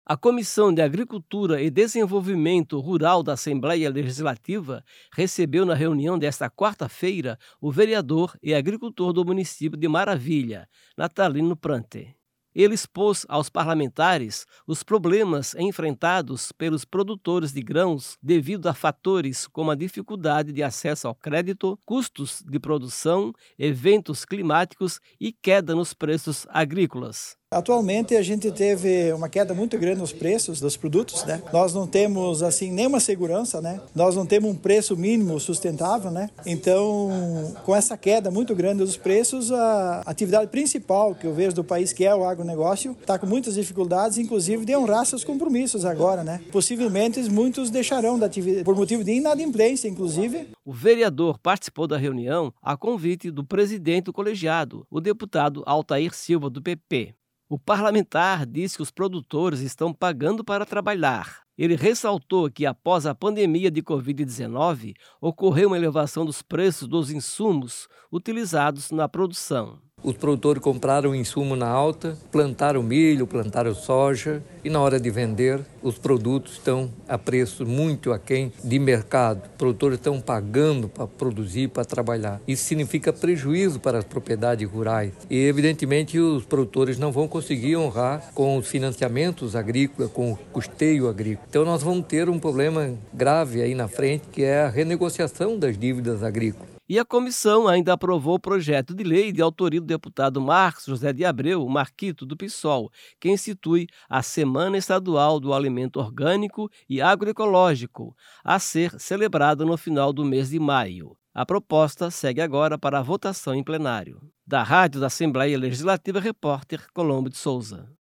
A Comissão de Agricultura e Desenvolvimento Rural da Assembleia Legislativa recebeu na reunião desta quarta-feira o vereador e agricultor do município de Maravilha, Natalino Prante. Ele expôs aos parlamentares os problemas enfrentados pelos produtores de grãos devido a fatores como a dificuldade de acesso ao crédito, custos de produção, eventos climáticos e queda nos preços agrícolas. Atualmente a gente teve uma queda muito grande nos preços dos produtos, né? Nós não temos assim nenhuma segurança, né? Nós não temos um preço mínimo sustentável, né? Então, com essa queda muito grande dos preços, a atividade principal que eu vejo do país, que é o agronegócio, está com muitas dificuldades, inclusive de honrar seus compromissos agora, né? Possivelmente muitos deixarão da atividade por motivo de inadimplência, inclusive. O vereador participou da reunião a convite do presidente do colegiado, o deputado Altair Silva, do PP. O parlamentar disse que os produtores estão pagando para trabalhar. Ele ressaltou que, após a pandemia de Covid-19, ocorreu uma elevação dos preços dos insumos utilizados na produção. Os produtores compraram o insumo na alta, plantaram milho, plantaram soja e na hora de vender os produtos estão a preço muito aquém de mercado. Os produtores estão pagando para produzir, para trabalhar. Isso significa prejuízo para as propriedades rurais e evidentemente os produtores não vão conseguir honrar com os financiamentos agrícolas, com o custeio agrícola. Então nós vamos ter um problema grave aí na frente, que é a renegociação das dívidas agrícolas. E a comissão ainda aprovou o projeto de lei de autoria do deputado Marcos José de Abreu, Marquito, do PSOL, que institui a Semana Estadual do Alimento Orgânico e Agroecológico, a ser celebrada no final do mês de maio. A proposta segue agora para a votação em plenário. Da Rádio da Assembleia Legislativa, repórter Colombo de Souza.